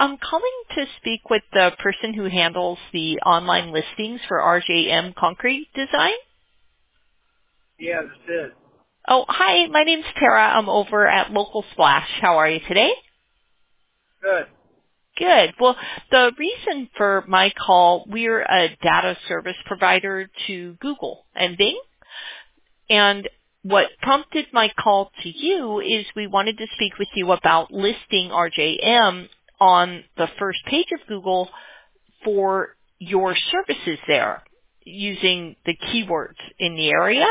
I'm calling to speak with the person who handles the online listings for RJM Concrete Design. Yeah, this is. Oh, hi. My name's Tara. I'm over at Local Splash. How are you today? Good. Good. Well, the reason for my call, we're a data service provider to Google and Bing. And what prompted my call to you is we wanted to speak with you about listing RJM on the first page of Google for your services there using the keywords in the area.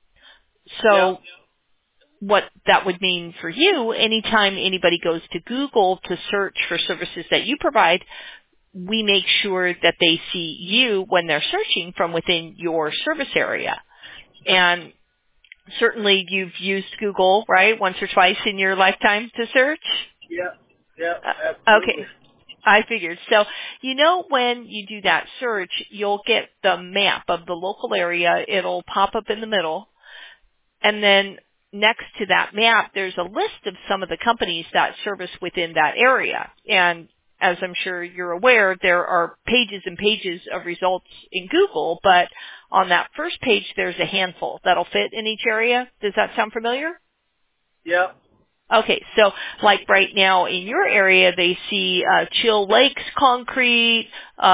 Yep. So what that would mean for you, anytime anybody goes to Google to search for services that you provide, we make sure that they see you when they're searching from within your service area. And certainly you've used Google, right, once or twice in your lifetime to search? Yep. Yep. Okay. Absolutely. I figured. So, when you do that search, you'll get the map of the local area. It'll pop up in the middle. And then next to that map, there's a list of some of the companies that service within that area. And as I'm sure you're aware, there are pages and pages of results in Google, but on that first page, there's a handful that'll fit in each area. Does that sound familiar? Yep. Okay, so like right now in your area, they see Chill Lakes Concrete,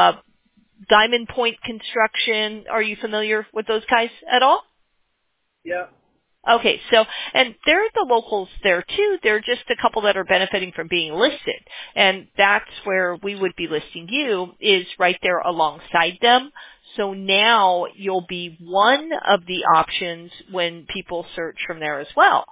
Diamond Point Construction. Are you familiar with those guys at all? Yep. Okay, so, and they're the locals there too. They're just a couple that are benefiting from being listed. And that's where we would be listing you, is right there alongside them. So now you'll be one of the options when people search from there as well.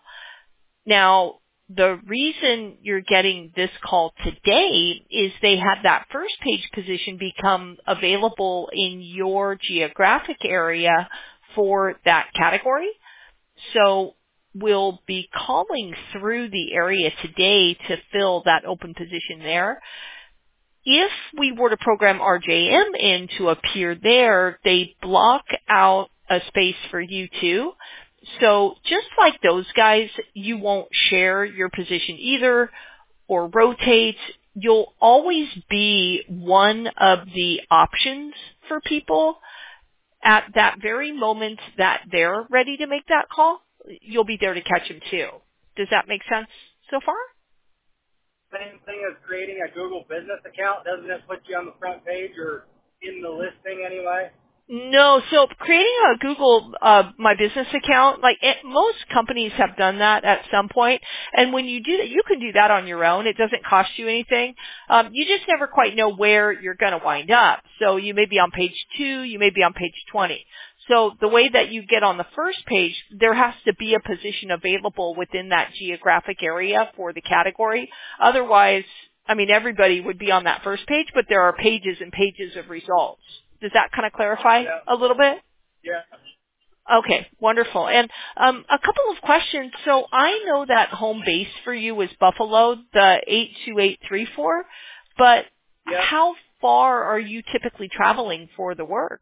Now, the reason you're getting this call today is they had that first page position become available in your geographic area for that category. So we'll be calling through the area today to fill that open position there. If we were to program RJM in to appear there, they block out a space for you too. So just like those guys, you won't share your position either or rotate. You'll always be one of the options for people. At that very moment that they're ready to make that call, you'll be there to catch them too. Does that make sense so far? Same thing as creating a Google business account. Doesn't it put you on the front page or in the listing anyway? No, so creating a Google My Business account, most companies have done that at some point. And when you do that, you can do that on your own. It doesn't cost you anything. You just never quite know where you're going to wind up. So you may be on page 2, you may be on page 20. So the way that you get on the first page, there has to be a position available within that geographic area for the category. Otherwise, everybody would be on that first page, but there are pages and pages of results. Does that kind of clarify a little bit? Yeah. Okay, wonderful. And a couple of questions. So I know that home base for you is Buffalo, the 82834, but how far are you typically traveling for the work?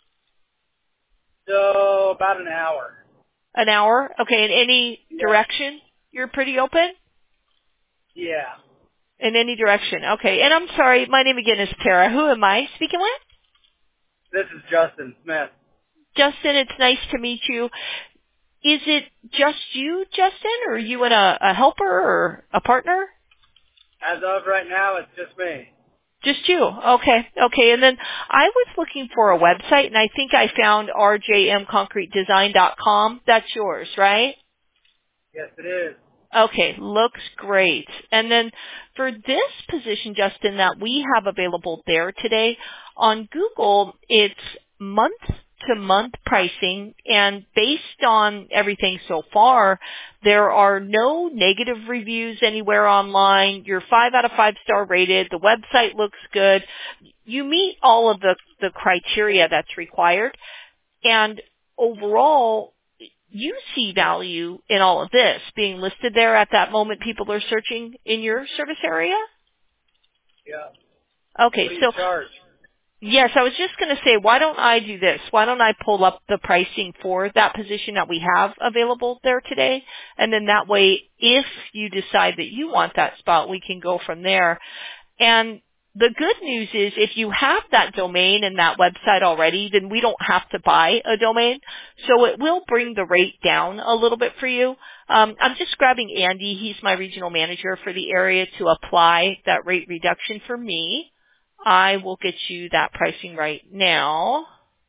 So about an hour. An hour? Okay, in any direction? You're pretty open? Yeah. In any direction. Okay, and I'm sorry, my name again is Tara. Who am I speaking with? This is Justin Smith. Justin, it's nice to meet you. Is it just you, Justin, or are you and a helper or a partner? As of right now, it's just me. Just you. Okay. Okay. And then I was looking for a website, and I think I found rjmconcretedesign.com. That's yours, right? Yes, it is. Okay, looks great. And then for this position, Justin, that we have available there today, on Google, it's month-to-month pricing, and based on everything so far, there are no negative reviews anywhere online. You're 5 out of 5 star rated. The website looks good. You meet all of the criteria that's required, and overall, you see value in all of this being listed there at that moment people are searching in your service area? Yeah. Okay, What do you so charge? yes, I was just going to say, why don't I do this? Why don't I pull up the pricing for that position that we have available there today? And then that way, if you decide that you want that spot, we can go from there. And the good news is if you have that domain and that website already, then we don't have to buy a domain. So it will bring the rate down a little bit for you. I'm just grabbing Andy. He's my regional manager for the area to apply that rate reduction for me. I will get you that pricing right now.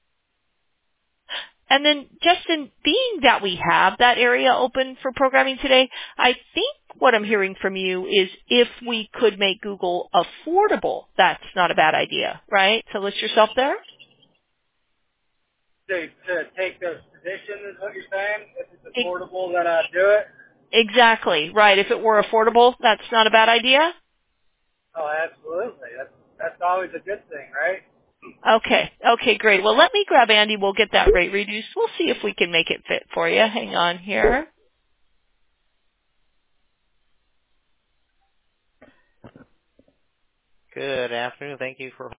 And then, Justin, being that we have that area open for programming today, I think what I'm hearing from you is if we could make Google affordable, that's not a bad idea, right? To list yourself there? To take those positions is what you're saying? If it's affordable, then I do it? Exactly, right. If it were affordable, that's not a bad idea? Oh, absolutely. That's always a good thing, right? Okay, great. Well, let me grab Andy. We'll get that rate reduced. We'll see if we can make it fit for you. Hang on here. Good afternoon. Thank you for